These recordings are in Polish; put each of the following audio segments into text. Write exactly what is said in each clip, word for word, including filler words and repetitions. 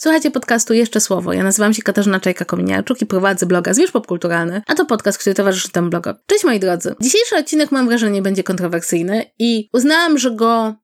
Słuchajcie podcastu Jeszcze Słowo. Ja nazywam się Katarzyna Czajka-Kominiarczuk i prowadzę bloga Zwierz Popkulturalny, a to podcast, który towarzyszy temu blogowi. Cześć moi drodzy. Dzisiejszy odcinek, mam wrażenie, będzie kontrowersyjny i uznałam, że go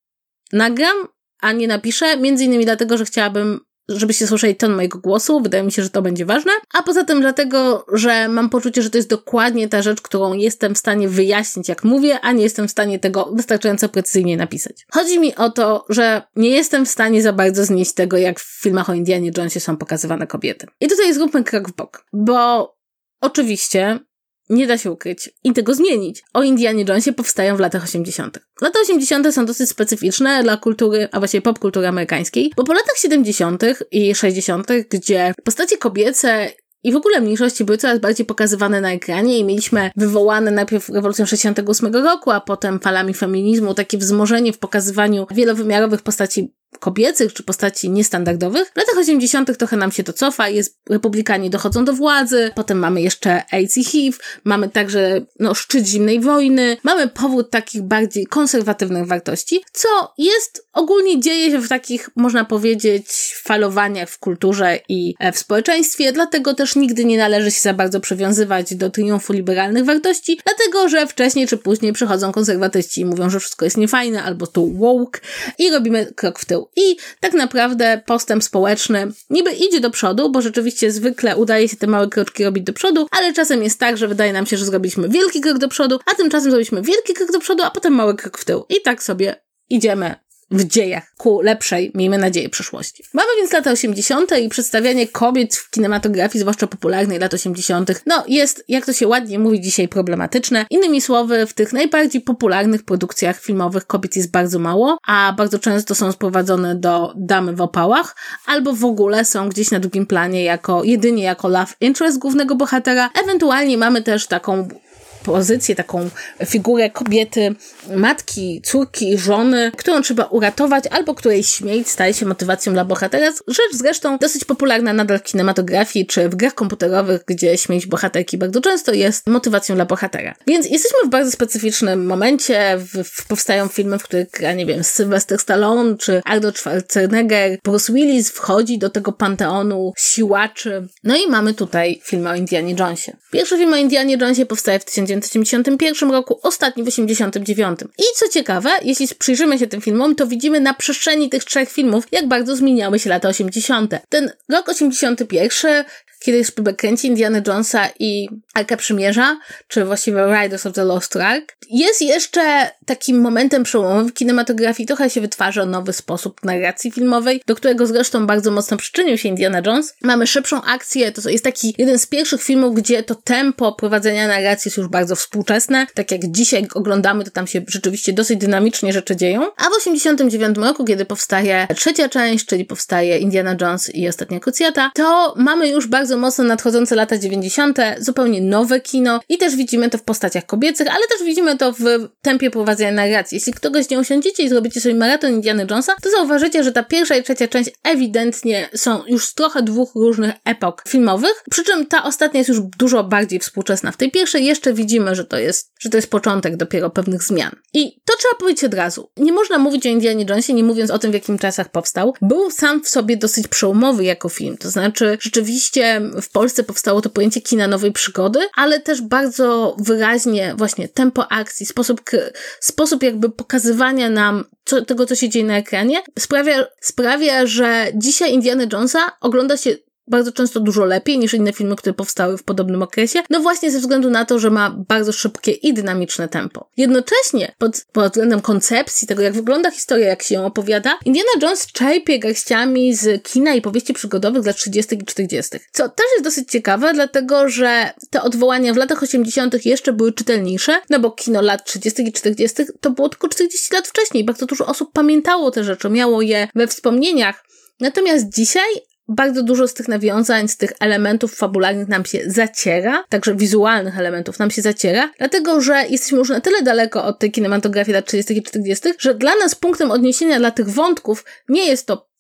nagram, a nie napiszę, między innymi dlatego, że chciałabym, żebyście słyszeli ton mojego głosu. Wydaje mi się, że to będzie ważne. A poza tym dlatego, że mam poczucie, że to jest dokładnie ta rzecz, którą jestem w stanie wyjaśnić, jak mówię, a nie jestem w stanie tego wystarczająco precyzyjnie napisać. Chodzi mi o to, że nie jestem w stanie za bardzo znieść tego, jak w filmach o Indianie Jonesie są pokazywane kobiety. I tutaj zróbmy krok w bok. Bo oczywiście nie da się ukryć i tego zmienić. O Indianie Jonesie powstają w latach osiemdziesiątych. Lata osiemdziesiąte są dosyć specyficzne dla kultury, a właściwie popkultury amerykańskiej, bo po latach siedemdziesiątych i sześćdziesiątych, gdzie postacie kobiece i w ogóle mniejszości były coraz bardziej pokazywane na ekranie i mieliśmy wywołane najpierw rewolucją sześćdziesiątego ósmego roku, a potem falami feminizmu, takie wzmożenie w pokazywaniu wielowymiarowych postaci kobiecych czy postaci niestandardowych. W latach osiemdziesiątych trochę nam się to cofa, jest, republikanie dochodzą do władzy, potem mamy jeszcze AIDS i H I V, mamy także no, szczyt zimnej wojny, mamy powrót takich bardziej konserwatywnych wartości, co jest, ogólnie dzieje się w takich, można powiedzieć, falowaniach w kulturze i w społeczeństwie, dlatego też nigdy nie należy się za bardzo przywiązywać do triumfu liberalnych wartości, dlatego, że wcześniej czy później przychodzą konserwatyści i mówią, że wszystko jest niefajne, albo to woke i robimy krok w tył. I tak naprawdę postęp społeczny niby idzie do przodu, bo rzeczywiście zwykle udaje się te małe kroczki robić do przodu, ale czasem jest tak, że wydaje nam się, że zrobiliśmy wielki krok do przodu, a tymczasem zrobiliśmy wielki krok do przodu, a potem mały krok w tył. I tak sobie idziemy w dziejach ku lepszej, miejmy nadzieję, przyszłości. Mamy więc lata osiemdziesiąte i przedstawianie kobiet w kinematografii, zwłaszcza popularnej lat osiemdziesiątych, no jest, jak to się ładnie mówi dzisiaj, problematyczne. Innymi słowy, w tych najbardziej popularnych produkcjach filmowych kobiet jest bardzo mało, a bardzo często są sprowadzone do damy w opałach, albo w ogóle są gdzieś na drugim planie jako, jedynie jako love interest głównego bohatera. Ewentualnie mamy też taką pozycję, taką figurę kobiety, matki, córki, żony, którą trzeba uratować, albo której śmierć staje się motywacją dla bohatera. Rzecz zresztą dosyć popularna nadal w kinematografii, czy w grach komputerowych, gdzie śmierć bohaterki bardzo często jest motywacją dla bohatera. Więc jesteśmy w bardzo specyficznym momencie, w, w powstają filmy, w których gra, nie wiem, Sylvester Stallone, czy Arnold Schwarzenegger, Bruce Willis wchodzi do tego panteonu siłaczy. No i mamy tutaj filmy o Indianie Jonesie. Pierwszy film o Indianie Jonesie powstaje w tysiąc dziewięćset osiemdziesiątym pierwszym roku, ostatni w osiemdziesiątym dziewiątym. I co ciekawe, jeśli przyjrzymy się tym filmom, to widzimy na przestrzeni tych trzech filmów, jak bardzo zmieniały się lata osiemdziesiąte. Ten rok osiemdziesiąty pierwszy, kiedy Spielberg kręci Indiana Jonesa i Arkę Przymierza, czy właściwie Riders of the Lost Ark, jest jeszcze takim momentem przełomowym w kinematografii. Trochę się wytwarza nowy sposób narracji filmowej, do którego zresztą bardzo mocno przyczynił się Indiana Jones. Mamy szybszą akcję, to jest taki jeden z pierwszych filmów, gdzie to tempo prowadzenia narracji jest już bardzo współczesne. Tak jak dzisiaj oglądamy, to tam się rzeczywiście dosyć dynamicznie rzeczy dzieją. A w osiemdziesiątym dziewiątym roku, kiedy powstaje trzecia część, czyli powstaje Indiana Jones i Ostatnia Krucjata, to mamy już bardzo mocno nadchodzące lata dziewięćdziesiąte, zupełnie nowe kino i też widzimy to w postaciach kobiecych, ale też widzimy to w tempie prowadzenia narracji. Jeśli kogoś nie usiądziecie i zrobicie sobie maraton Indiana Jonesa, to zauważycie, że ta pierwsza i trzecia część ewidentnie są już z trochę dwóch różnych epok filmowych, przy czym ta ostatnia jest już dużo bardziej współczesna. W tej pierwszej jeszcze widzimy, że to jest, że to jest początek dopiero pewnych zmian. I to trzeba powiedzieć od razu. Nie można mówić o Indianie Jonesie, nie mówiąc o tym, w jakim czasach powstał. Był sam w sobie dosyć przełomowy jako film, to znaczy rzeczywiście w Polsce powstało to pojęcie kina nowej przygody, ale też bardzo wyraźnie właśnie tempo akcji, sposób, sposób jakby pokazywania nam co, tego, co się dzieje na ekranie, sprawia, sprawia, że dzisiaj Indiana Jonesa ogląda się bardzo często dużo lepiej niż inne filmy, które powstały w podobnym okresie. No właśnie ze względu na to, że ma bardzo szybkie i dynamiczne tempo. Jednocześnie pod, pod względem koncepcji tego, jak wygląda historia, jak się ją opowiada, Indiana Jones czerpie garściami z kina i powieści przygodowych z lat trzydziestych i czterdziestych. Co też jest dosyć ciekawe, dlatego że te odwołania w latach osiemdziesiątych jeszcze były czytelniejsze, no bo kino lat trzydziestych i czterdziestych to było tylko czterdzieści lat wcześniej. Bardzo dużo osób pamiętało te rzeczy, miało je we wspomnieniach. Natomiast dzisiaj bardzo dużo z tych nawiązań, z tych elementów fabularnych nam się zaciera, także wizualnych elementów nam się zaciera, dlatego że jesteśmy już na tyle daleko od tej kinematografii lat trzydziestych i czterdziestych, że dla nas punktem odniesienia dla tych wątków nie jest to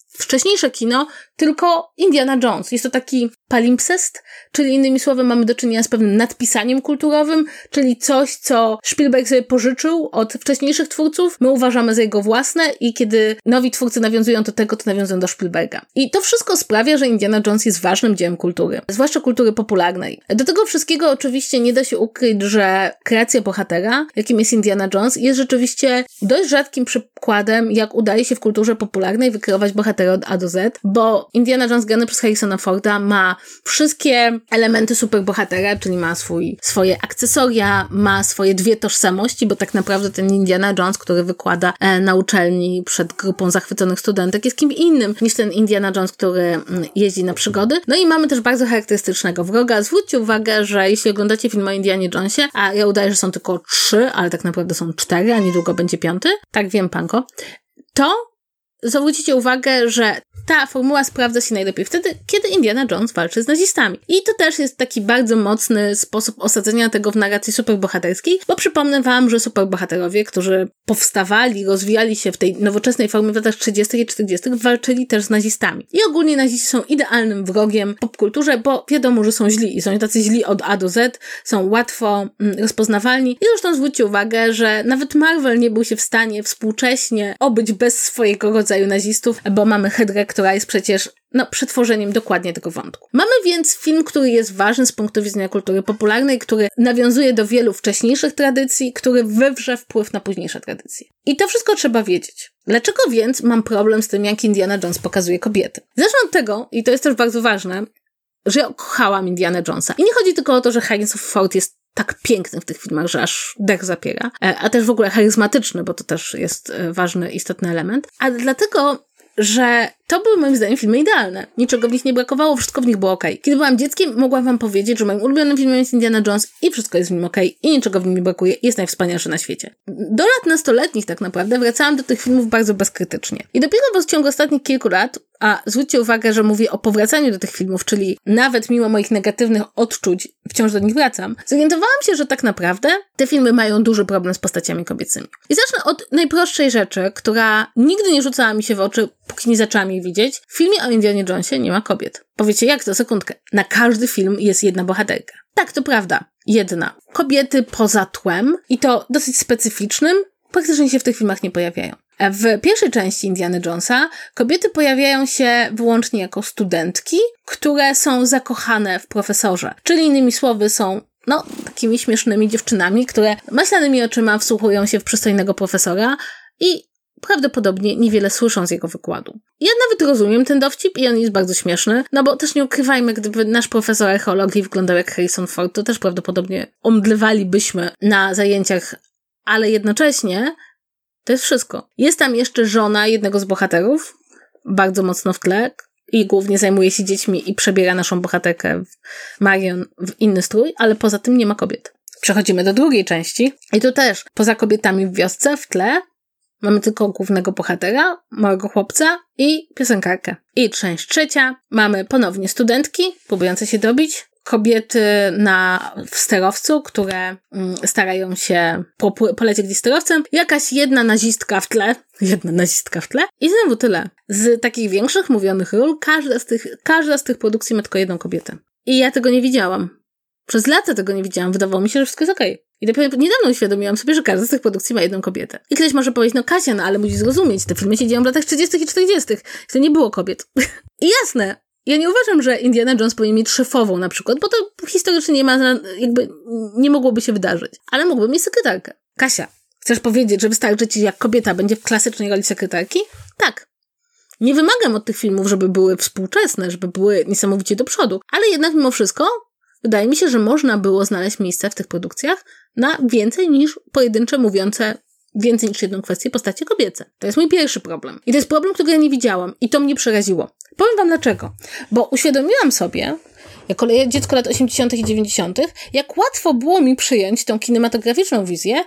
wcześniejsze kino, tylko Indiana Jones. Jest to taki palimpsest, czyli innymi słowy mamy do czynienia z pewnym nadpisaniem kulturowym, czyli coś, co Spielberg sobie pożyczył od wcześniejszych twórców, my uważamy za jego własne i kiedy nowi twórcy nawiązują do tego, to nawiązują do Spielberga. I to wszystko sprawia, że Indiana Jones jest ważnym dziełem kultury, zwłaszcza kultury popularnej. Do tego wszystkiego oczywiście nie da się ukryć, że kreacja bohatera, jakim jest Indiana Jones, jest rzeczywiście dość rzadkim przykładem, jak udaje się w kulturze popularnej wykreować bohatera od A do Z, bo Indiana Jones grany przez Harrisona Forda ma wszystkie elementy superbohatera, czyli ma swój, swoje akcesoria, ma swoje dwie tożsamości, bo tak naprawdę ten Indiana Jones, który wykłada e, na uczelni przed grupą zachwyconych studentek, jest kim innym niż ten Indiana Jones, który mm, jeździ na przygody. No i mamy też bardzo charakterystycznego wroga. Zwróćcie uwagę, że jeśli oglądacie film o Indianie Jonesie, a ja udaję, że są tylko trzy, ale tak naprawdę są cztery, a niedługo będzie piąty, tak wiem, panko, to zwrócicie uwagę, że ta formuła sprawdza się najlepiej wtedy, kiedy Indiana Jones walczy z nazistami. I to też jest taki bardzo mocny sposób osadzenia tego w narracji superbohaterskiej, bo przypomnę wam, że superbohaterowie, którzy powstawali, rozwijali się w tej nowoczesnej formie w latach trzydziestych i czterdziestych, walczyli też z nazistami. I ogólnie naziści są idealnym wrogiem w popkulturze, bo wiadomo, że są źli i są tacy źli od A do Z, są łatwo mm, rozpoznawalni. I zresztą zwróćcie uwagę, że nawet Marvel nie był się w stanie współcześnie obyć bez swojego rodzaju nazistów, bo mamy Hydrę, która jest przecież no, przetworzeniem dokładnie tego wątku. Mamy więc film, który jest ważny z punktu widzenia kultury popularnej, który nawiązuje do wielu wcześniejszych tradycji, który wywrze wpływ na późniejsze tradycje. I to wszystko trzeba wiedzieć. Dlaczego więc mam problem z tym, jak Indiana Jones pokazuje kobiety? Zacznę od tego, i to jest też bardzo ważne, że ja kochałam Indiana Jonesa. I nie chodzi tylko o to, że Harrison Ford jest tak piękny w tych filmach, że aż dech zapiera, a też w ogóle charyzmatyczny, bo to też jest ważny, istotny element, ale dlatego, że to były moim zdaniem filmy idealne. Niczego w nich nie brakowało, wszystko w nich było okej. Kiedy byłam dzieckiem, mogłam wam powiedzieć, że moim ulubionym filmem jest Indiana Jones i wszystko jest w nim okej i niczego w nim nie brakuje i jest najwspanialszy na świecie. Do lat nastoletnich tak naprawdę wracałam do tych filmów bardzo bezkrytycznie. I dopiero w ciągu ostatnich kilku lat, a zwróćcie uwagę, że mówię o powracaniu do tych filmów, czyli nawet mimo moich negatywnych odczuć wciąż do nich wracam, zorientowałam się, że tak naprawdę te filmy mają duży problem z postaciami kobiecymi. I zacznę od najprostszej rzeczy, która nigdy nie rzucała mi się w oczy, póki nie zaczęłam jej widzieć. W filmie o Indianie Jonesie nie ma kobiet. Powiecie, jak to? Sekundkę. Na każdy film jest jedna bohaterka. Tak, to prawda. Jedna. Kobiety poza tłem i to dosyć specyficznym praktycznie się w tych filmach nie pojawiają. W pierwszej części Indiana Jonesa kobiety pojawiają się wyłącznie jako studentki, które są zakochane w profesorze. Czyli innymi słowy są, no, takimi śmiesznymi dziewczynami, które maślanymi oczyma wsłuchują się w przystojnego profesora i prawdopodobnie niewiele słyszą z jego wykładu. Ja nawet rozumiem ten dowcip i on jest bardzo śmieszny, no bo też nie ukrywajmy, gdyby nasz profesor archeologii wyglądał jak Harrison Ford, to też prawdopodobnie omdlewalibyśmy na zajęciach, ale jednocześnie to jest wszystko. Jest tam jeszcze żona jednego z bohaterów, bardzo mocno w tle i głównie zajmuje się dziećmi i przebiera naszą bohaterkę Marion w inny strój, ale poza tym nie ma kobiet. Przechodzimy do drugiej części i tu też poza kobietami w wiosce w tle mamy tylko głównego bohatera, małego chłopca i piosenkarkę. I część trzecia mamy ponownie studentki próbujące się dobić, kobiety na, w sterowcu, które mm, starają się po, polecieć gdzieś sterowcem, jakaś jedna nazistka w tle, jedna nazistka w tle i znowu tyle. Z takich większych mówionych ról każda z tych, każda z tych produkcji ma tylko jedną kobietę. I ja tego nie widziałam. Przez lata tego nie widziałam. Wydawało mi się, że wszystko jest okej. I dopiero niedawno uświadomiłam sobie, że każda z tych produkcji ma jedną kobietę. I ktoś może powiedzieć, no Kasia, no ale musisz zrozumieć, te filmy się dzieją w latach trzydziestych i czterdziestych. To nie było kobiet. I jasne, ja nie uważam, że Indiana Jones powinien mieć szefową na przykład, bo to historycznie nie ma, jakby nie mogłoby się wydarzyć. Ale mógłby mieć sekretarkę. Kasia, chcesz powiedzieć, że wystarczy ci, jak kobieta będzie w klasycznej roli sekretarki? Tak. Nie wymagam od tych filmów, żeby były współczesne, żeby były niesamowicie do przodu, ale jednak mimo wszystko wydaje mi się, że można było znaleźć miejsce w tych produkcjach na więcej niż pojedyncze, mówiące więcej niż jedną kwestię postacie kobiece. To jest mój pierwszy problem. I to jest problem, którego ja nie widziałam. I to mnie przeraziło. Powiem wam dlaczego. Bo uświadomiłam sobie, jako dziecko lat osiemdziesiątych i dziewięćdziesiątych, jak łatwo było mi przyjąć tą kinematograficzną wizję,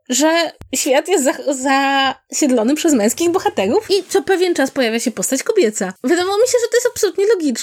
że świat jest za, zasiedlony przez męskich bohaterów i co pewien czas pojawia się postać kobieca. Wydawało mi się, że to jest absolutnie logiczne.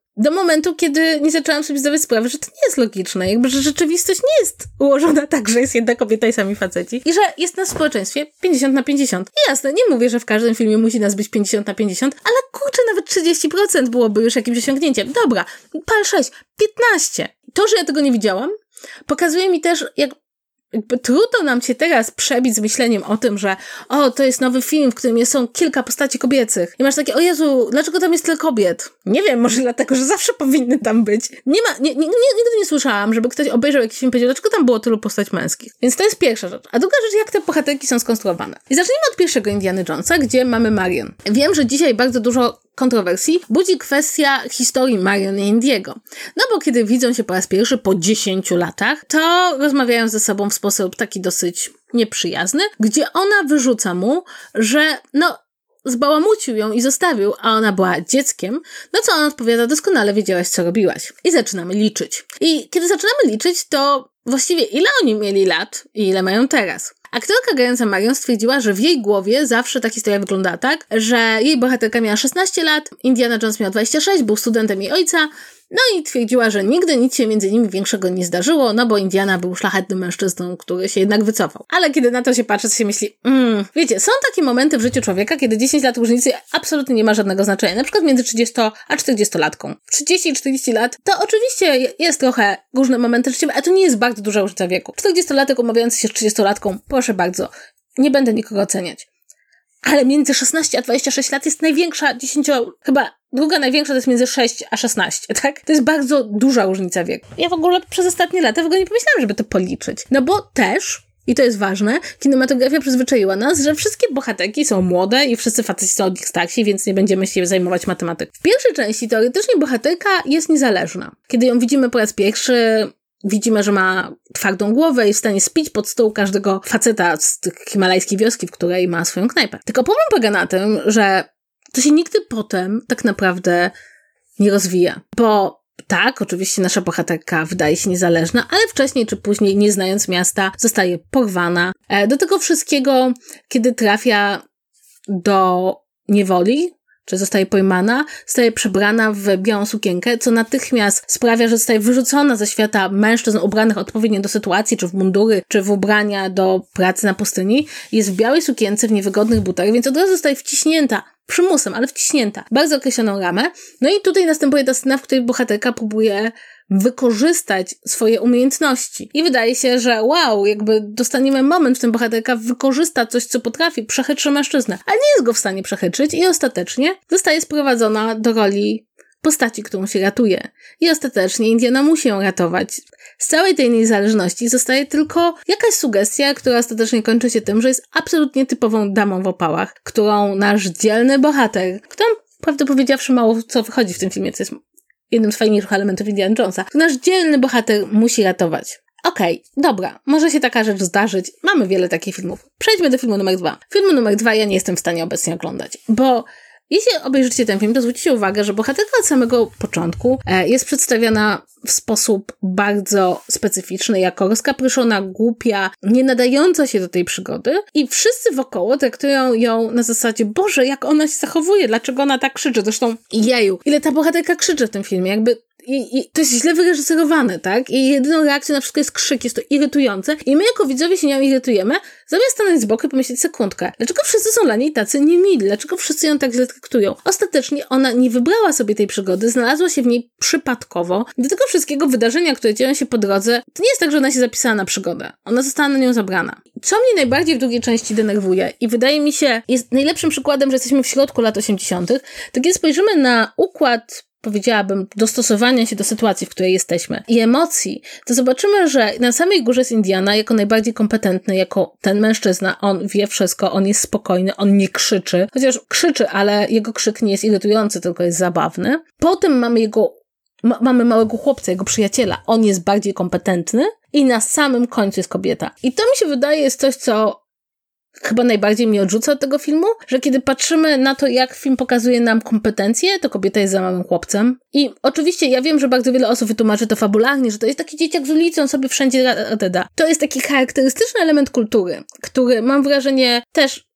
Do momentu, kiedy nie zaczęłam sobie zdawać sprawy, że to nie jest logiczne. Jakby, że rzeczywistość nie jest ułożona tak, że jest jedna kobieta i sami faceci. I że jest nas w społeczeństwie pięćdziesiąt na pięćdziesiąt. I jasne, nie mówię, że w każdym filmie musi nas być pięćdziesiąt na pięćdziesiąt, ale kurczę, nawet trzydzieści procent byłoby już jakimś osiągnięciem. Dobra, pal sześć, piętnaście. To, że ja tego nie widziałam, pokazuje mi też, jak jakby trudno nam się teraz przebić z myśleniem o tym, że o, to jest nowy film, w którym są kilka postaci kobiecych. I masz takie, o Jezu, dlaczego tam jest tyle kobiet? Nie wiem, może dlatego, że zawsze powinny tam być. Nie ma, nie, nie, nie, nigdy nie słyszałam, żeby ktoś obejrzał jakiś film i powiedział, dlaczego tam było tylu postaci męskich. Więc to jest pierwsza rzecz. A druga rzecz, jak te bohaterki są skonstruowane. I zacznijmy od pierwszego Indiana Jonesa, gdzie mamy Marion. Wiem, że dzisiaj bardzo dużo kontrowersji budzi kwestia historii Marion i Indiego. No bo kiedy widzą się po raz pierwszy po dziesięciu latach, to rozmawiają ze sobą w sposób taki dosyć nieprzyjazny, gdzie ona wyrzuca mu, że no zbałamucił ją i zostawił, a ona była dzieckiem, no co on odpowiada, doskonale wiedziałaś, co robiłaś. I zaczynamy liczyć. I kiedy zaczynamy liczyć, to właściwie ile oni mieli lat i ile mają teraz? Aktorka grająca Marion stwierdziła, że w jej głowie zawsze ta historia wygląda tak, że jej bohaterka miała szesnaście lat, Indiana Jones miał dwadzieścia sześć, był studentem jej ojca, no i twierdziła, że nigdy nic się między nimi większego nie zdarzyło, no bo Indiana był szlachetnym mężczyzną, który się jednak wycofał. Ale kiedy na to się patrzy, to się myśli, mm, wiecie, są takie momenty w życiu człowieka, kiedy dziesięć lat różnicy absolutnie nie ma żadnego znaczenia. Na przykład między trzydziestoma a czterdziestolatką. trzydzieści i czterdzieści lat to oczywiście jest trochę różne momenty życiowe, ale to nie jest bardzo duża różnica wieku. czterdziestolatek umawiający się z trzydziestolatką, proszę bardzo, nie będę nikogo oceniać. Ale między szesnaście a dwadzieścia sześć lat jest największa, dziesięcio, chyba druga największa to jest między sześć a szesnaście, tak? To jest bardzo duża różnica wieku. Ja w ogóle przez ostatnie lata w ogóle nie pomyślałam, żeby to policzyć. No bo też, i to jest ważne, kinematografia przyzwyczaiła nas, że wszystkie bohaterki są młode i wszyscy faceci są od nich starsi, więc nie będziemy się zajmować matematyką. W pierwszej części teoretycznie bohaterka jest niezależna. Kiedy ją widzimy po raz pierwszy, widzimy, że ma twardą głowę i jest w stanie spić pod stół każdego faceta z tych himalajskiej wioski, w której ma swoją knajpę. Tylko problem polega na tym, że to się nigdy potem tak naprawdę nie rozwija. Bo tak, oczywiście nasza bohaterka wydaje się niezależna, ale wcześniej czy później, nie znając miasta, zostaje porwana. Do tego wszystkiego, kiedy trafia do niewoli, czy zostaje pojmana, zostaje przebrana w białą sukienkę, co natychmiast sprawia, że zostaje wyrzucona ze świata mężczyzn ubranych odpowiednio do sytuacji, czy w mundury, czy w ubrania do pracy na pustyni. Jest w białej sukience, w niewygodnych butach, więc od razu zostaje wciśnięta, przymusem, ale wciśnięta, bardzo określoną ramę. No i tutaj następuje ta scena, w której bohaterka próbuje wykorzystać swoje umiejętności. I wydaje się, że wow, jakby dostaniemy moment, w którym bohaterka wykorzysta coś, co potrafi, przechytrzy mężczyznę. Ale nie jest go w stanie przechytrzyć i ostatecznie zostaje sprowadzona do roli postaci, którą się ratuje. I ostatecznie Indiana musi ją ratować. Z całej tej niezależności zostaje tylko jakaś sugestia, która ostatecznie kończy się tym, że jest absolutnie typową damą w opałach, którą nasz dzielny bohater, którą, prawdę powiedziawszy, mało co wychodzi w tym filmie, co jest jednym z fajniejszych elementów Indiana Jonesa, nasz dzielny bohater musi ratować. Okej, okay, dobra, może się taka rzecz zdarzyć. Mamy wiele takich filmów. Przejdźmy do filmu numer dwa. Filmu numer dwa ja nie jestem w stanie obecnie oglądać, bo jeśli obejrzycie ten film, to zwróćcie uwagę, że bohaterka od samego początku e, jest przedstawiana w sposób bardzo specyficzny, jako rozkapryszona, głupia, nie nadająca się do tej przygody i wszyscy wokoło traktują ją na zasadzie, Boże, jak ona się zachowuje, dlaczego ona tak krzyczy, zresztą jeju, ile ta bohaterka krzyczy w tym filmie, jakby I, i to jest źle wyreżyserowane, tak? I jedyną reakcją na wszystko jest krzyk, jest to irytujące i my jako widzowie się nią irytujemy, zamiast stanąć z boku i pomyśleć sekundkę. Dlaczego wszyscy są dla niej tacy niemili? Dlaczego wszyscy ją tak źle traktują? Ostatecznie ona nie wybrała sobie tej przygody, znalazła się w niej przypadkowo. Do tego wszystkiego wydarzenia, które dzieją się po drodze, to nie jest tak, że ona się zapisała na przygodę. Ona została na nią zabrana. Co mnie najbardziej w drugiej części denerwuje i wydaje mi się, jest najlepszym przykładem, że jesteśmy w środku lat osiemdziesiątych, to kiedy spojrzymy na układ, powiedziałabym, dostosowania się do sytuacji, w której jesteśmy i emocji, to zobaczymy, że na samej górze jest Indiana jako najbardziej kompetentny, jako ten mężczyzna. On wie wszystko, on jest spokojny, on nie krzyczy. Chociaż krzyczy, ale jego krzyk nie jest irytujący, tylko jest zabawny. Potem mamy jego, ma, mamy małego chłopca, jego przyjaciela. On jest bardziej kompetentny i na samym końcu jest kobieta. I to mi się wydaje jest coś, co chyba najbardziej mnie odrzuca od tego filmu, że kiedy patrzymy na to, jak film pokazuje nam kompetencje, to kobieta jest za małym chłopcem. I oczywiście ja wiem, że bardzo wiele osób wytłumaczy to fabularnie, że to jest taki dzieciak z ulicy, on sobie wszędzie da. To jest taki charakterystyczny element kultury, który mam wrażenie też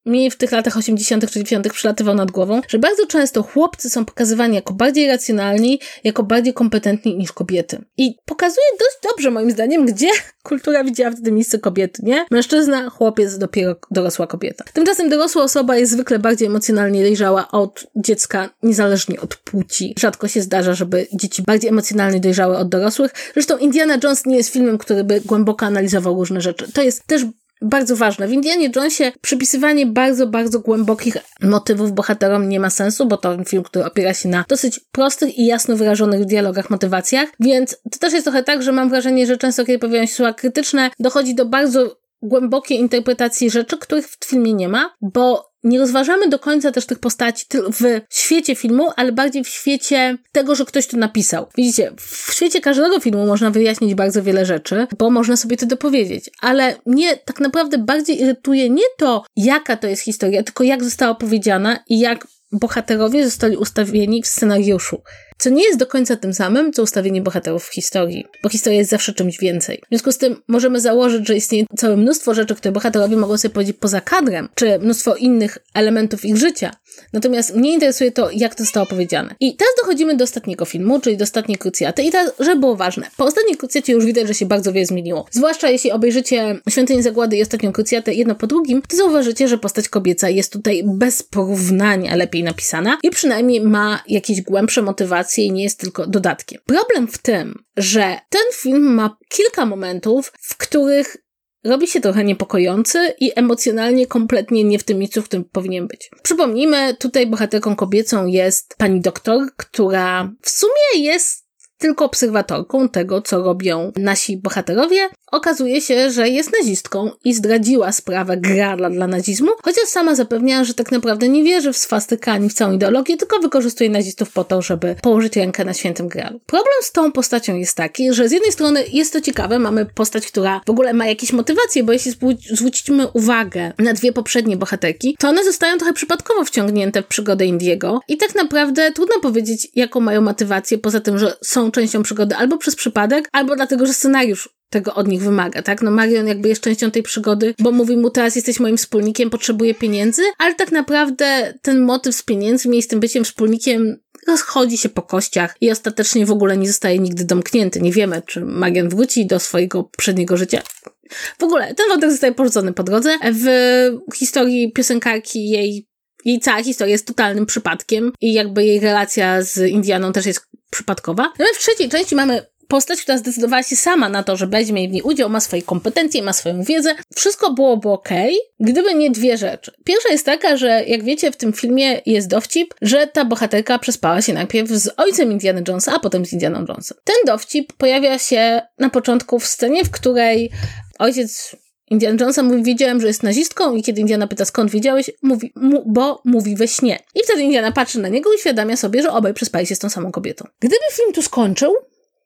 mi w tych latach osiemdziesiątych czy dziewięćdziesiątych przylatywał nad głową, że bardzo często chłopcy są pokazywani jako bardziej racjonalni, jako bardziej kompetentni niż kobiety. I pokazuje dość dobrze, moim zdaniem, gdzie kultura widziała wtedy miejsce kobiety, nie? Mężczyzna, chłopiec, dopiero dorosła kobieta. Tymczasem dorosła osoba jest zwykle bardziej emocjonalnie dojrzała od dziecka, niezależnie od płci. Rzadko się zdarza, żeby dzieci bardziej emocjonalnie dojrzały od dorosłych. Zresztą Indiana Jones nie jest filmem, który by głęboko analizował różne rzeczy. To jest też bardzo ważne. W Indianie Jonesie przypisywanie bardzo, bardzo głębokich motywów bohaterom nie ma sensu, bo to film, który opiera się na dosyć prostych i jasno wyrażonych w dialogach motywacjach, więc to też jest trochę tak, że mam wrażenie, że często, kiedy pojawiają się słowa krytyczne, dochodzi do bardzo głębokiej interpretacji rzeczy, których w filmie nie ma, bo nie rozważamy do końca też tych postaci w świecie filmu, ale bardziej w świecie tego, że ktoś to napisał. Widzicie, w świecie każdego filmu można wyjaśnić bardzo wiele rzeczy, bo można sobie to dopowiedzieć, ale mnie tak naprawdę bardziej irytuje nie to, jaka to jest historia, tylko jak została opowiedziana i jak bohaterowie zostali ustawieni w scenariuszu. Co nie jest do końca tym samym, co ustawienie bohaterów w historii, bo historia jest zawsze czymś więcej. W związku z tym możemy założyć, że istnieje całe mnóstwo rzeczy, które bohaterowie mogą sobie powiedzieć poza kadrem, czy mnóstwo innych elementów ich życia. Natomiast mnie interesuje to, jak to zostało powiedziane. I teraz dochodzimy do ostatniego filmu, czyli do ostatniej krucjaty. I teraz, żeby było ważne, po ostatniej krucjacie już widać, że się bardzo wiele zmieniło. Zwłaszcza jeśli obejrzycie Świątynię Zagłady i ostatnią krucjatę jedno po drugim, to zauważycie, że postać kobieca jest tutaj bez porównania lepiej napisana i przynajmniej ma jakieś głębsze motywacje i nie jest tylko dodatkiem. Problem w tym, że ten film ma kilka momentów, w których robi się trochę niepokojący i emocjonalnie kompletnie nie w tym miejscu, w którym powinien być. Przypomnijmy, tutaj bohaterką kobiecą jest pani doktor, która w sumie jest tylko obserwatorką tego, co robią nasi bohaterowie. Okazuje się, że jest nazistką i zdradziła sprawę Graala dla nazizmu, chociaż sama zapewnia, że tak naprawdę nie wierzy w swastykę ani w całą ideologię, tylko wykorzystuje nazistów po to, żeby położyć rękę na świętym Graalu. Problem z tą postacią jest taki, że z jednej strony jest to ciekawe, mamy postać, która w ogóle ma jakieś motywacje, bo jeśli zwrócimy uwagę na dwie poprzednie bohaterki, to one zostają trochę przypadkowo wciągnięte w przygodę Indiego i tak naprawdę trudno powiedzieć, jaką mają motywację, poza tym, że są częścią przygody albo przez przypadek, albo dlatego, że scenariusz tego od nich wymaga, tak? No Marion jakby jest częścią tej przygody, bo mówi mu, teraz jesteś moim wspólnikiem, potrzebuję pieniędzy, ale tak naprawdę ten motyw z pieniędzmi i z tym byciem wspólnikiem rozchodzi się po kościach i ostatecznie w ogóle nie zostaje nigdy domknięty. Nie wiemy, czy Marion wróci do swojego poprzedniego życia. W ogóle ten wątek zostaje porzucony po drodze. W historii piosenkarki jej Jej cała historia jest totalnym przypadkiem i jakby jej relacja z Indianą też jest przypadkowa. No i w trzeciej części mamy postać, która zdecydowała się sama na to, że weźmie w niej udział, ma swoje kompetencje, ma swoją wiedzę. Wszystko byłoby okej, gdyby nie dwie rzeczy. Pierwsza jest taka, że jak wiecie, w tym filmie jest dowcip, że ta bohaterka przespała się najpierw z ojcem Indiana Jonesa, a potem z Indianą Jonesem. Ten dowcip pojawia się na początku w scenie, w której ojciec Indiana Jonesa mówi, wiedziałem, że jest nazistką i kiedy Indiana pyta, skąd wiedziałeś, mówi, mu, bo mówi we śnie. I wtedy Indiana patrzy na niego i uświadamia sobie, że obaj przespali się z tą samą kobietą. Gdyby film tu skończył,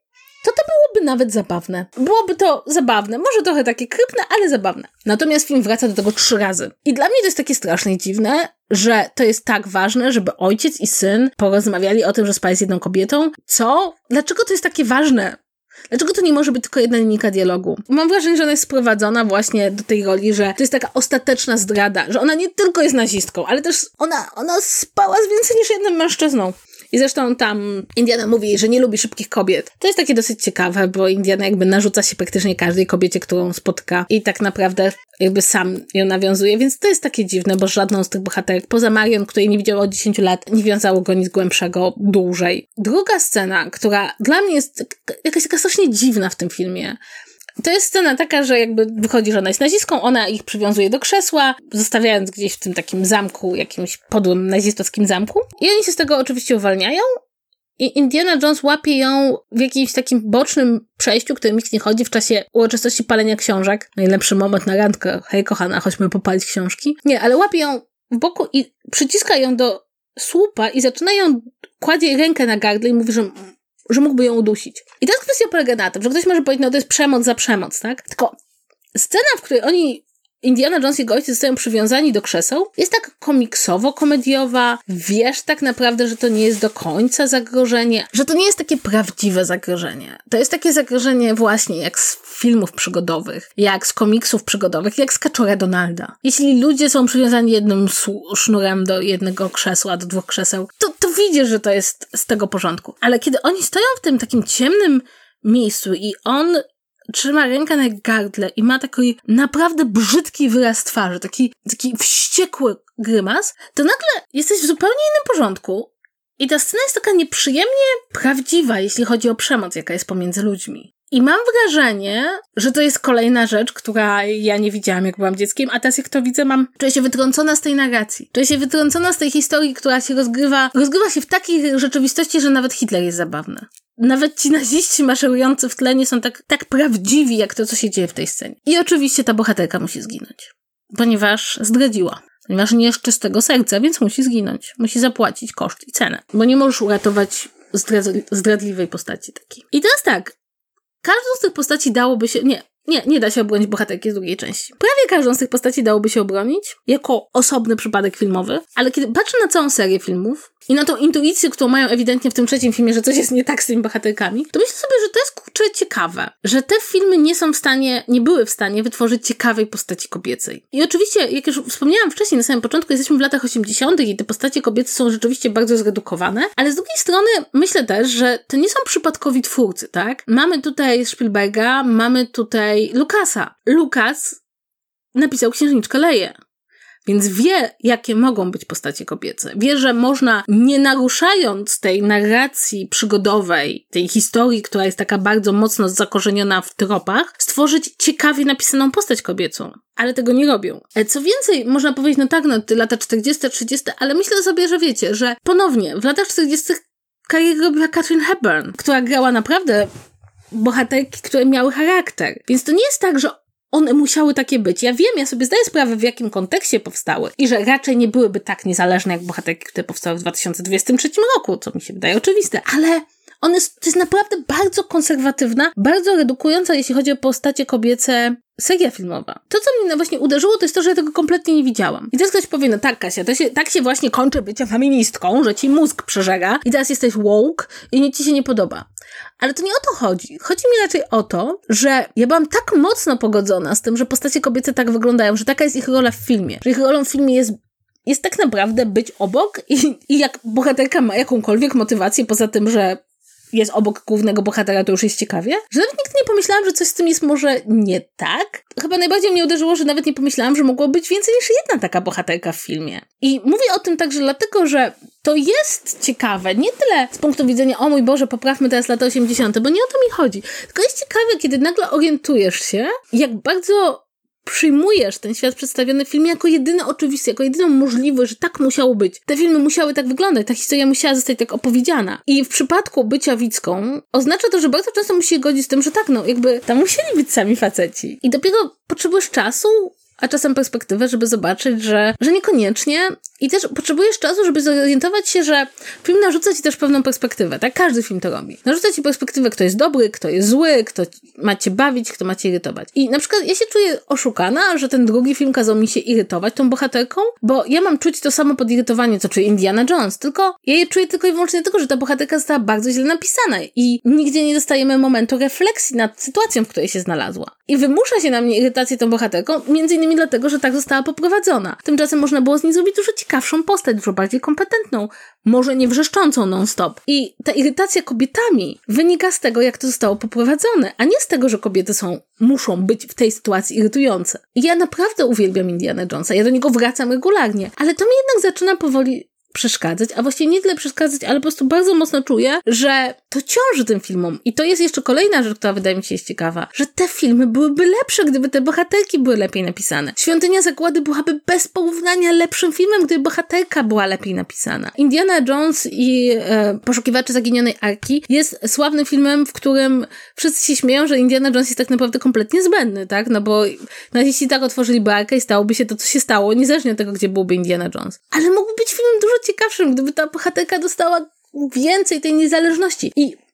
to to byłoby nawet zabawne. Byłoby to zabawne, może trochę takie krypne, ale zabawne. Natomiast film wraca do tego trzy razy. I dla mnie to jest takie strasznie dziwne, że to jest tak ważne, żeby ojciec i syn porozmawiali o tym, że spali z jedną kobietą. Co? Dlaczego to jest takie ważne? Dlaczego to nie może być tylko jedna linijka dialogu? Mam wrażenie, że ona jest sprowadzona właśnie do tej roli, że to jest taka ostateczna zdrada, że ona nie tylko jest nazistką, ale też ona, ona spała z więcej niż jednym mężczyzną. I zresztą tam Indiana mówi, że nie lubi szybkich kobiet. To jest takie dosyć ciekawe, bo Indiana jakby narzuca się praktycznie każdej kobiecie, którą spotka i tak naprawdę jakby sam ją nawiązuje, więc to jest takie dziwne, bo żadną z tych bohaterek, poza Marion, której nie widziała od dziesięciu lat, nie wiązało go nic głębszego dłużej. Druga scena, która dla mnie jest jakaś taka strasznie dziwna w tym filmie, to jest scena taka, że jakby wychodzi, że ona jest nazistką, ona ich przywiązuje do krzesła, zostawiając gdzieś w tym takim zamku, jakimś podłym nazistowskim zamku. I oni się z tego oczywiście uwalniają i Indiana Jones łapie ją w jakimś takim bocznym przejściu, którym nikt nie chodzi w czasie uroczystości palenia książek. Najlepszy moment na randkę. Hej kochana, chodźmy popalić książki. Nie, ale łapie ją w boku i przyciska ją do słupa i zaczyna ją, kładzie jej rękę na gardle i mówi, że że mógłby ją udusić. I teraz kwestia polega na tym, że ktoś może powiedzieć, no to jest przemoc za przemoc, tak? Tylko scena, w której oni Indiana Jones i jego ojciec zostają przywiązani do krzeseł, jest tak komiksowo-komediowa. Wiesz tak naprawdę, że to nie jest do końca zagrożenie, że to nie jest takie prawdziwe zagrożenie. To jest takie zagrożenie właśnie jak z filmów przygodowych, jak z komiksów przygodowych, jak z Kaczora Donalda. Jeśli ludzie są przywiązani jednym sznurem do jednego krzesła, do dwóch krzeseł, to, to widzisz, że to jest z tego porządku. Ale kiedy oni stoją w tym takim ciemnym miejscu i on trzyma rękę na gardle i ma taki naprawdę brzydki wyraz twarzy, taki, taki wściekły grymas, to nagle jesteś w zupełnie innym porządku i ta scena jest taka nieprzyjemnie prawdziwa, jeśli chodzi o przemoc, jaka jest pomiędzy ludźmi. I mam wrażenie, że to jest kolejna rzecz, która ja nie widziałam, jak byłam dzieckiem, a teraz jak to widzę, mam, czuję się wytrącona z tej narracji. Czuję się wytrącona z tej historii, która się rozgrywa, rozgrywa się w takiej rzeczywistości, że nawet Hitler jest zabawny. Nawet ci naziści maszerujący w tle nie są tak, tak prawdziwi, jak to, co się dzieje w tej scenie. I oczywiście ta bohaterka musi zginąć. Ponieważ zdradziła. Ponieważ nie jest czystego serca, więc musi zginąć. Musi zapłacić koszt i cenę. Bo nie możesz uratować zdra- zdradliwej postaci takiej. I teraz tak. Każdą z tych postaci dałoby się... Nie, nie, nie da się obronić bohaterki z drugiej części. Prawie każdą z tych postaci dałoby się obronić jako osobny przypadek filmowy, ale kiedy patrzę na całą serię filmów i na tą intuicję, którą mają ewidentnie w tym trzecim filmie, że coś jest nie tak z tymi bohaterkami, to myślę sobie, że to jest kurczę ciekawe, że te filmy nie są w stanie, nie były w stanie wytworzyć ciekawej postaci kobiecej. I oczywiście, jak już wspomniałam wcześniej, na samym początku jesteśmy w latach osiemdziesiątych i te postacie kobiece są rzeczywiście bardzo zredukowane, ale z drugiej strony myślę też, że to nie są przypadkowi twórcy, tak? Mamy tutaj Spielberga, mamy tutaj Lucasa. Lucas napisał Księżniczkę Leję. Więc wie, jakie mogą być postacie kobiece. Wie, że można, nie naruszając tej narracji przygodowej, tej historii, która jest taka bardzo mocno zakorzeniona w tropach, stworzyć ciekawie napisaną postać kobiecą. Ale tego nie robią. Co więcej, można powiedzieć, no tak, no lata czterdzieste, trzydzieste, ale myślę sobie, że wiecie, że ponownie w latach czterdziestych karierę robiła Katharine Hepburn, która grała naprawdę bohaterki, które miały charakter. Więc to nie jest tak, że one musiały takie być. Ja wiem, ja sobie zdaję sprawę, w jakim kontekście powstały i że raczej nie byłyby tak niezależne jak bohaterki, które powstały w dwa tysiące dwudziestym trzecim roku, co mi się wydaje oczywiste, ale one, to jest naprawdę bardzo konserwatywna, bardzo redukująca, jeśli chodzi o postacie kobiece, seria filmowa. To, co mnie właśnie uderzyło, to jest to, że ja tego kompletnie nie widziałam. I teraz ktoś powie, no tak, Kasia, to się, tak się właśnie kończy bycie feministką, że ci mózg przeżera i teraz jesteś woke i nic ci się nie podoba. Ale to nie o to chodzi. Chodzi mi raczej o to, że ja byłam tak mocno pogodzona z tym, że postacie kobiece tak wyglądają, że taka jest ich rola w filmie. Że ich rolą w filmie jest jest tak naprawdę być obok i, i jak bohaterka ma jakąkolwiek motywację poza tym, że jest obok głównego bohatera, to już jest ciekawie, że nawet nigdy nie pomyślałam, że coś z tym jest może nie tak. Chyba najbardziej mnie uderzyło, że nawet nie pomyślałam, że mogło być więcej niż jedna taka bohaterka w filmie. I mówię o tym także dlatego, że to jest ciekawe, nie tyle z punktu widzenia, o mój Boże, poprawmy teraz lata osiemdziesiąte, bo nie o to mi chodzi. Tylko jest ciekawe, kiedy nagle orientujesz się, jak bardzo przyjmujesz ten świat przedstawiony w filmie jako jedyny oczywisty, jako jedyną możliwość, że tak musiało być. Te filmy musiały tak wyglądać, ta historia musiała zostać tak opowiedziana. I w przypadku bycia Wicką oznacza to, że bardzo często musi się godzić z tym, że tak, no jakby tam musieli być sami faceci. I dopiero potrzebujesz czasu, a czasem perspektywę, żeby zobaczyć, że, że niekoniecznie. I też potrzebujesz czasu, żeby zorientować się, że film narzuca ci też pewną perspektywę, tak? Każdy film to robi. Narzuca ci perspektywę, kto jest dobry, kto jest zły, kto ma cię bawić, kto ma cię irytować. I na przykład ja się czuję oszukana, że ten drugi film kazał mi się irytować tą bohaterką, bo ja mam czuć to samo podirytowanie, co czuje Indiana Jones, tylko ja je czuję tylko i wyłącznie tylko, że ta bohaterka została bardzo źle napisana i nigdzie nie dostajemy momentu refleksji nad sytuacją, w której się znalazła. I wymusza się na mnie irytację tą bohaterką, między innymi dlatego, że tak została poprowadzona. Tymczasem można było z niej zrobić dużo ciekawszą postać, dużo bardziej kompetentną, może nie wrzeszczącą non-stop. I ta irytacja kobietami wynika z tego, jak to zostało poprowadzone, a nie z tego, że kobiety są, muszą być w tej sytuacji irytujące. I ja naprawdę uwielbiam Indiana Jonesa, ja do niego wracam regularnie, ale to mi jednak zaczyna powoli przeszkadzać, a właściwie nie tyle przeszkadzać, ale po prostu bardzo mocno czuję, że to ciąży tym filmom. I to jest jeszcze kolejna rzecz, która wydaje mi się jest ciekawa, że te filmy byłyby lepsze, gdyby te bohaterki były lepiej napisane. Świątynia Zagłady byłaby bez porównania lepszym filmem, gdyby bohaterka była lepiej napisana. Indiana Jones i e, Poszukiwacze Zaginionej Arki jest sławnym filmem, w którym wszyscy się śmieją, że Indiana Jones jest tak naprawdę kompletnie zbędny, tak? No bo no, jeśli tak otworzyliby Arkę i stałoby się to, co się stało, niezależnie od tego, gdzie byłby Indiana Jones. Ale mógłby być filmem dużo ciekawszym, gdyby ta bohaterka dostała więcej tej niezależności. I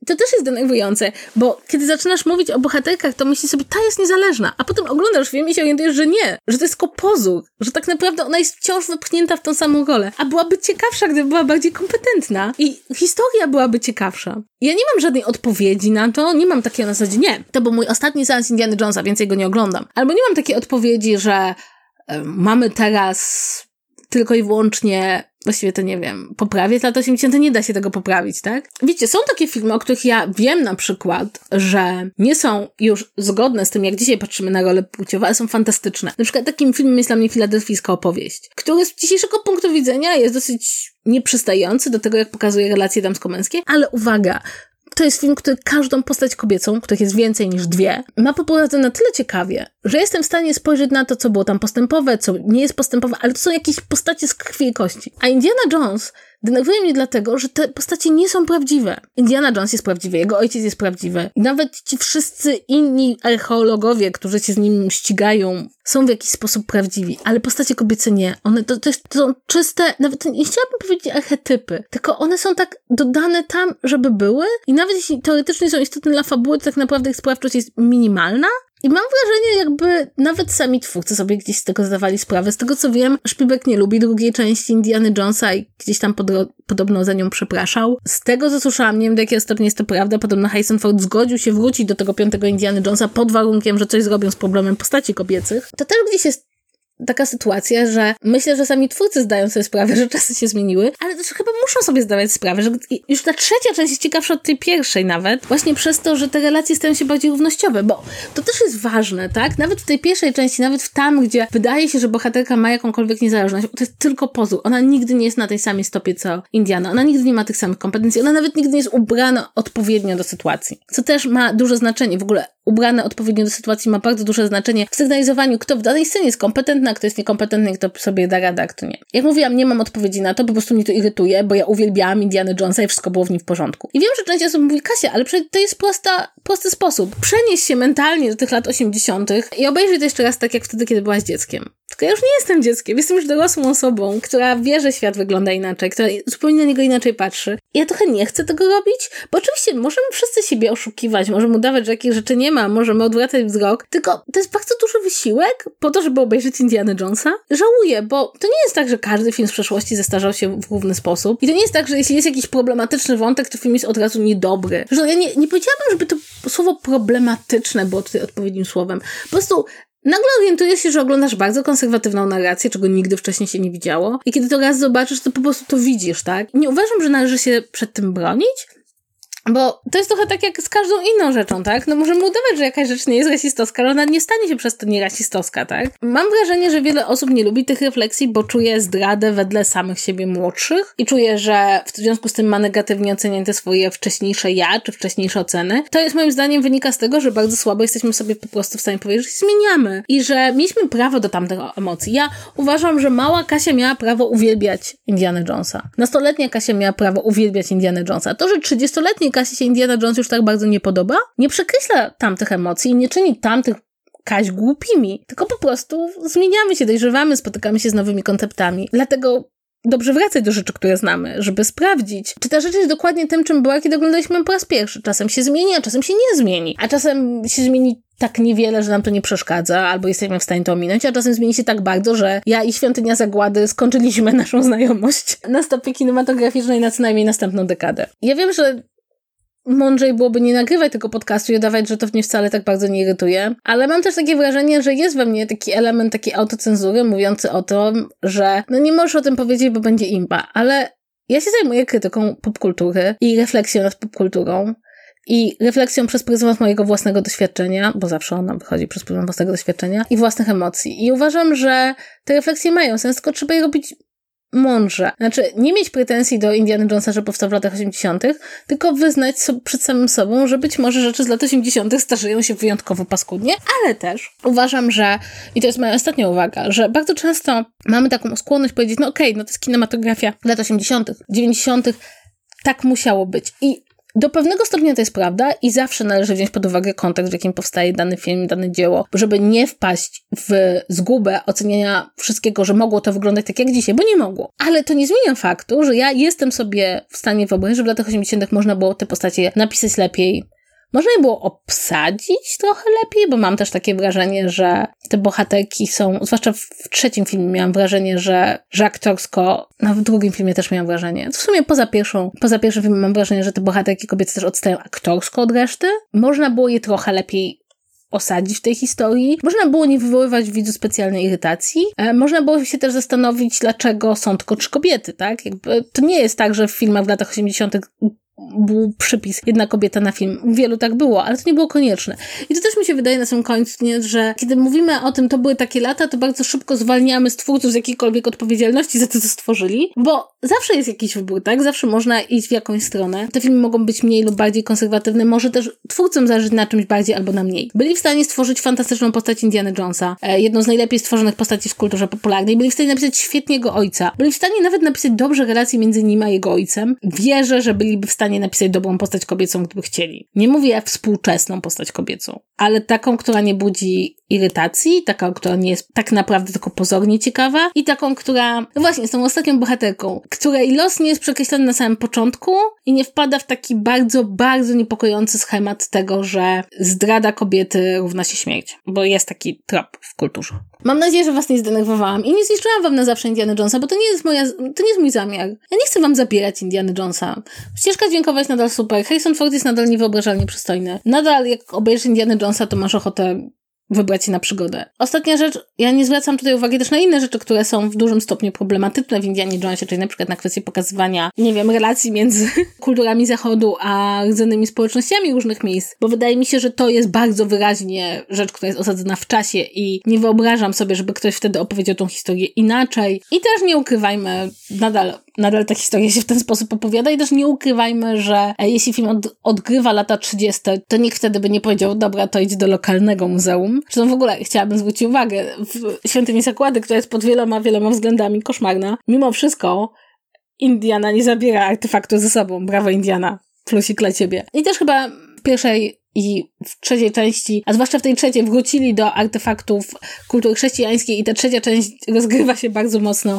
to też jest denerwujące, bo kiedy zaczynasz mówić o bohaterkach, to myślisz sobie, ta jest niezależna, a potem oglądasz film i się orientujesz, że nie, że to jest tylko pozór, że tak naprawdę ona jest wciąż wypchnięta w tą samą rolę, a byłaby ciekawsza, gdyby była bardziej kompetentna i historia byłaby ciekawsza. Ja nie mam żadnej odpowiedzi na to, nie mam takiej na zasadzie, nie, to był mój ostatni seans Indiana Jonesa, więcej go nie oglądam. Albo nie mam takiej odpowiedzi, że y, mamy teraz tylko i wyłącznie, właściwie to nie wiem, poprawić lat osiemdziesiąte, nie da się tego poprawić, tak? Wiecie, są takie filmy, o których ja wiem na przykład, że nie są już zgodne z tym, jak dzisiaj patrzymy na role płciowe, ale są fantastyczne. Na przykład takim filmem jest dla mnie Filadelfijska opowieść, który z dzisiejszego punktu widzenia jest dosyć nieprzystający do tego, jak pokazuje relacje damsko-męskie, ale uwaga, to jest film, który każdą postać kobiecą, których jest więcej niż dwie, ma poprowadzone na tyle ciekawie, że jestem w stanie spojrzeć na to, co było tam postępowe, co nie jest postępowe, ale to są jakieś postacie z krwi i kości. A Indiana Jones denerwuje mnie dlatego, że te postacie nie są prawdziwe. Indiana Jones jest prawdziwy, jego ojciec jest prawdziwy. Nawet ci wszyscy inni archeologowie, którzy się z nim ścigają, są w jakiś sposób prawdziwi, ale postacie kobiece nie. One to, to, jest, to są czyste, nawet nie chciałabym powiedzieć archetypy, tylko one są tak dodane tam, żeby były i nawet jeśli teoretycznie są istotne dla fabuły, to tak naprawdę ich sprawczość jest minimalna. I mam wrażenie, jakby nawet sami twórcy sobie gdzieś z tego zdawali sprawę. Z tego co wiem, Spielberg nie lubi drugiej części Indiany Jonesa i gdzieś tam podro- podobno za nią przepraszał. Z tego co słyszałam, nie wiem do jakiego stopnia jest to prawda, podobno Harrison Ford zgodził się wrócić do tego piątego Indiana Jonesa pod warunkiem, że coś zrobią z problemem postaci kobiecych. To też gdzieś jest taka sytuacja, że myślę, że sami twórcy zdają sobie sprawę, że czasy się zmieniły, ale też chyba muszą sobie zdawać sprawę, że już ta trzecia część jest ciekawsza od tej pierwszej nawet, właśnie przez to, że te relacje stają się bardziej równościowe, bo to też jest ważne, tak? Nawet w tej pierwszej części, nawet w tam, gdzie wydaje się, że bohaterka ma jakąkolwiek niezależność, to jest tylko pozór. Ona nigdy nie jest na tej samej stopie co Indiana. Ona nigdy nie ma tych samych kompetencji. Ona nawet nigdy nie jest ubrana odpowiednio do sytuacji. Co też ma duże znaczenie. W ogóle ubrane odpowiednio do sytuacji ma bardzo duże znaczenie w sygnalizowaniu, kto w danej scenie jest kompetentny, a kto jest niekompetentny, kto sobie da radę, a kto nie. Jak mówiłam, nie mam odpowiedzi na to, po prostu mnie to irytuje, bo ja uwielbiałam Indiana Jonesa i wszystko było w nim w porządku. I wiem, że część osób mówi, Kasia, ale przecież to jest prosta, prosty sposób. Przenieś się mentalnie do tych lat osiemdziesiątych i obejrzyj to jeszcze raz tak, jak wtedy, kiedy byłaś dzieckiem. Tylko ja już nie jestem dzieckiem, jestem już dorosłą osobą, która wie, że świat wygląda inaczej, która zupełnie na niego inaczej patrzy. I ja trochę nie chcę tego robić, bo oczywiście możemy wszyscy siebie oszukiwać, możemy udawać, że jakich rzeczy nie ma, możemy odwracać wzrok, tylko to jest bardzo duży wysiłek po to, żeby obejrzeć Indiana Jonesa. Żałuję, bo to nie jest tak, że każdy film z przeszłości zestarzał się w równy sposób. I to nie jest tak, że jeśli jest jakiś problematyczny wątek, to film jest od razu niedobry. Że ja nie, nie powiedziałabym, żeby to słowo problematyczne było tutaj odpowiednim słowem. Po prostu nagle orientujesz się, że oglądasz bardzo konserwatywną narrację, czego nigdy wcześniej się nie widziało. I kiedy to raz zobaczysz, to po prostu to widzisz, tak? Nie uważam, że należy się przed tym bronić, bo to jest trochę tak jak z każdą inną rzeczą, tak? No możemy udawać, że jakaś rzecz nie jest rasistowska, ale ona nie stanie się przez to nierasistowska, tak? Mam wrażenie, że wiele osób nie lubi tych refleksji, bo czuje zdradę wedle samych siebie młodszych i czuje, że w związku z tym ma negatywnie oceniane te swoje wcześniejsze ja, czy wcześniejsze oceny. To jest moim zdaniem wynika z tego, że bardzo słabo jesteśmy sobie po prostu w stanie powiedzieć, że się zmieniamy i że mieliśmy prawo do tamtych emocji. Ja uważam, że mała Kasia miała prawo uwielbiać Indiana Jonesa. Nastoletnia Kasia miała prawo uwielbiać Indiana Jonesa. To, że trzydziestoletniej Kasie się Indiana Jones już tak bardzo nie podoba, nie przekreśla tamtych emocji i nie czyni tamtych Kaś głupimi, tylko po prostu zmieniamy się, dojrzewamy, spotykamy się z nowymi konceptami. Dlatego dobrze wracać do rzeczy, które znamy, żeby sprawdzić, czy ta rzecz jest dokładnie tym, czym była, kiedy oglądaliśmy ją po raz pierwszy. Czasem się zmieni, a czasem się nie zmieni. A czasem się zmieni tak niewiele, że nam to nie przeszkadza, albo jesteśmy w stanie to ominąć, a czasem zmieni się tak bardzo, że ja i Świątynia Zagłady skończyliśmy naszą znajomość na stopie kinematograficznej na co najmniej następną dekadę. Ja wiem, że mądrzej byłoby nie nagrywać tego podcastu i udawać, że to mnie wcale tak bardzo nie irytuje, ale mam też takie wrażenie, że jest we mnie taki element takiej autocenzury mówiący o tym, że no nie możesz o tym powiedzieć, bo będzie imba, ale ja się zajmuję krytyką popkultury i refleksją nad popkulturą i refleksją przez pryzmat mojego własnego doświadczenia, bo zawsze ona wychodzi przez pryzmat własnego doświadczenia i własnych emocji. I uważam, że te refleksje mają sens, tylko trzeba je robić mądrze. Znaczy, nie mieć pretensji do Indiana Jonesa, że powstał w latach osiemdziesiątych, tylko wyznać so- przed samym sobą, że być może rzeczy z lat osiemdziesiątych starzeją się wyjątkowo paskudnie, ale też uważam, że, i to jest moja ostatnia uwaga, że bardzo często mamy taką skłonność powiedzieć, no okej, okay, no to jest kinematografia lat osiemdziesiątych, dziewięćdziesiątych, tak musiało być. I do pewnego stopnia to jest prawda i zawsze należy wziąć pod uwagę kontekst, w jakim powstaje dany film, dane dzieło, żeby nie wpaść w zgubę oceniania wszystkiego, że mogło to wyglądać tak jak dzisiaj, bo nie mogło. Ale to nie zmienia faktu, że ja jestem sobie w stanie wyobrazić, że w latach osiemdziesiątych można było te postacie napisać lepiej. Można je było obsadzić trochę lepiej, bo mam też takie wrażenie, że te bohaterki są, zwłaszcza w trzecim filmie miałam wrażenie, że, że aktorsko, no w drugim filmie też miałam wrażenie. W sumie poza pierwszą, poza pierwszym filmem mam wrażenie, że te bohaterki kobiety też odstają aktorsko od reszty. Można było je trochę lepiej osadzić w tej historii. Można było nie wywoływać w widzu specjalnej irytacji. E, można było się też zastanowić, dlaczego są tylko trzy kobiety, tak? Jakby to nie jest tak, że w filmach w latach osiemdziesiątych był przypis jedna kobieta na film. Wielu tak było, ale to nie było konieczne. I to też mi się wydaje na samym końcu, nie, że kiedy mówimy o tym, to były takie lata, to bardzo szybko zwalniamy z twórców z jakiejkolwiek odpowiedzialności za to, co stworzyli, bo zawsze jest jakiś wybór, tak? Zawsze można iść w jakąś stronę. Te filmy mogą być mniej lub bardziej konserwatywne, może też twórcom zależeć na czymś bardziej albo na mniej. Byli w stanie stworzyć fantastyczną postać Indiana Jonesa, e, jedną z najlepiej stworzonych postaci w kulturze popularnej. Byli w stanie napisać świetnie jego ojca. Byli w stanie nawet napisać dobrze relacje między nim a jego ojcem. Wierzę, że byliby w stanie napisać dobrą postać kobiecą, gdyby chcieli. Nie mówię współczesną postać kobiecą, ale taką, która nie budzi irytacji, taką, która nie jest tak naprawdę tylko pozornie ciekawa i taką, która, no właśnie, z tą ostatnią bohaterką, której los nie jest przekreślony na samym początku i nie wpada w taki bardzo, bardzo niepokojący schemat tego, że zdrada kobiety równa się śmierć, bo jest taki trop w kulturze. Mam nadzieję, że was nie zdenerwowałam i nie zniszczyłam wam na zawsze Indiana Jonesa, bo to nie jest moja, to nie jest mój zamiar. Ja nie chcę wam zabierać Indiana Jonesa. Ścieżka dźwiękowa jest nadal super, Harrison Ford jest nadal niewyobrażalnie przystojny. Nadal jak obejrzysz Indiana Jonesa, to masz ochotę wybrać się na przygodę. Ostatnia rzecz, ja nie zwracam tutaj uwagi też na inne rzeczy, które są w dużym stopniu problematyczne w Indianie Jonesie, czyli na przykład na kwestię pokazywania, nie wiem, relacji między kulturami zachodu a rdzennymi społecznościami różnych miejsc, bo wydaje mi się, że to jest bardzo wyraźnie rzecz, która jest osadzona w czasie i nie wyobrażam sobie, żeby ktoś wtedy opowiedział tą historię inaczej. I też nie ukrywajmy, nadal Nadal ta historia się w ten sposób opowiada i też nie ukrywajmy, że jeśli film od, odgrywa lata trzydzieste, to nikt wtedy by nie powiedział, dobra, to idź do lokalnego muzeum. Zresztą w ogóle chciałabym zwrócić uwagę, w Świątyni Zakłady, która jest pod wieloma, wieloma względami koszmarna, mimo wszystko Indiana nie zabiera artefaktu ze sobą. Brawo, Indiana. Plusik dla ciebie. I też chyba w pierwszej i w trzeciej części, a zwłaszcza w tej trzeciej, wrócili do artefaktów kultury chrześcijańskiej i ta trzecia część rozgrywa się bardzo mocno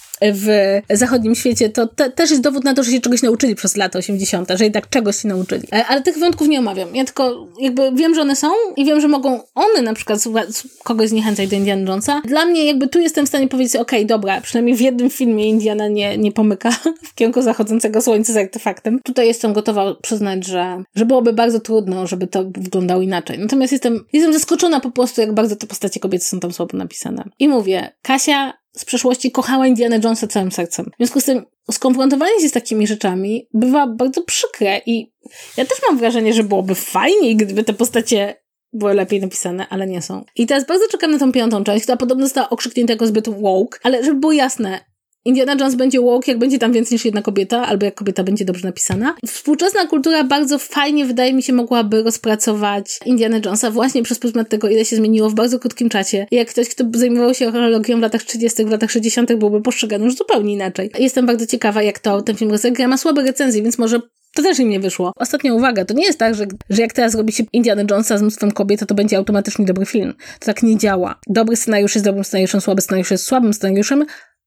w zachodnim świecie, to te, też jest dowód na to, że się czegoś nauczyli przez lata osiemdziesiąte, że jednak czegoś się nauczyli. Ale tych wątków nie omawiam. Ja tylko jakby wiem, że one są i wiem, że mogą one na przykład kogoś zniechęcać do Indiana Jonesa. Dla mnie jakby tu jestem w stanie powiedzieć, okej, okay, dobra, przynajmniej w jednym filmie Indiana nie, nie pomyka w kierunku zachodzącego słońca z artefaktem. Tutaj jestem gotowa przyznać, że, że byłoby bardzo trudno, żeby to wyglądało inaczej. Natomiast jestem, jestem zaskoczona po prostu, jak bardzo te postacie kobiety są tam słabo napisane. I mówię, Kasia z przeszłości kochała Indiana Jonesa całym sercem. W związku z tym skonfrontowanie się z takimi rzeczami bywa bardzo przykre i ja też mam wrażenie, że byłoby fajniej, gdyby te postacie były lepiej napisane, ale nie są. I teraz bardzo czekam na tą piątą część, która podobno została okrzyknięta jako zbyt woke, ale żeby było jasne, Indiana Jones będzie woke, jak będzie tam więcej niż jedna kobieta, albo jak kobieta będzie dobrze napisana. Współczesna kultura bardzo fajnie, wydaje mi się, mogłaby rozpracować Indiana Jonesa właśnie przez pryzmat tego, ile się zmieniło w bardzo krótkim czasie. I jak ktoś, kto zajmował się archeologią w latach trzydziestych, w latach sześćdziesiątych byłby postrzegany już zupełnie inaczej. Jestem bardzo ciekawa, jak to ten film rozegra. Ma słabe recenzje, więc może to też im nie wyszło. Ostatnia uwaga, to nie jest tak, że, że jak teraz robi się Indiana Jonesa z mnóstwem kobiet, to to będzie automatycznie dobry film. To tak nie działa. Dobry scenariusz jest dobrym scenariuszem, słaby scenariusz jest słabym scenariuszem.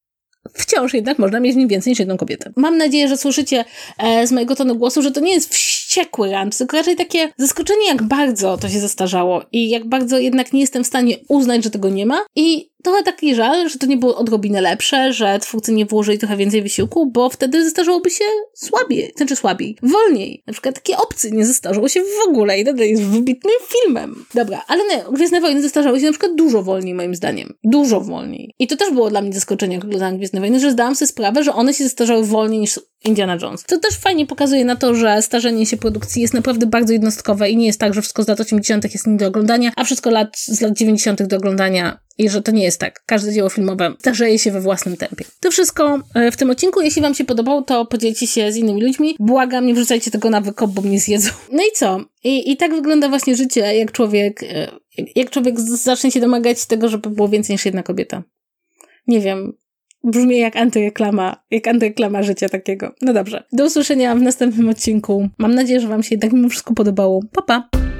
Wciąż jednak można mieć w nim więcej niż jedną kobietę. Mam nadzieję, że słyszycie e, z mojego tonu głosu, że to nie jest wściekły rant, tylko raczej takie zaskoczenie, jak bardzo to się zestarzało i jak bardzo jednak nie jestem w stanie uznać, że tego nie ma i trochę taki żal, że to nie było odrobinę lepsze, że twórcy nie włożyli trochę więcej wysiłku, bo wtedy zestarzałoby się słabiej, znaczy słabiej, wolniej. Na przykład takie Obcy nie zestarzało się w ogóle i nadal jest wybitnym filmem. Dobra, ale nie, Gwiezdne Wojny zestarzały się na przykład dużo wolniej moim zdaniem. Dużo wolniej. I to też było dla mnie zaskoczenie, jak oglądałam Gwiezdne Wojny, że zdałam sobie sprawę, że one się zestarzały wolniej niż Indiana Jones. To też fajnie pokazuje na to, że starzenie się produkcji jest naprawdę bardzo jednostkowe i nie jest tak, że wszystko z lat osiemdziesiątych jest nie do oglądania, a wszystko lat, z lat dziewięćdziesiątych do oglądania i że to nie jest tak. Każde dzieło filmowe starzeje się we własnym tempie. To wszystko w tym odcinku. Jeśli wam się podobało, to podzielcie się z innymi ludźmi. Błagam, nie wrzucajcie tego na wykop, bo mnie zjedzą. No i co? I, i tak wygląda właśnie życie, jak człowiek, jak człowiek zacznie się domagać tego, żeby było więcej niż jedna kobieta. Nie wiem. brzmi jak antyreklama, jak antyreklama życia takiego. No dobrze. Do usłyszenia w następnym odcinku. Mam nadzieję, że wam się jednak mimo wszystko podobało. Pa, pa!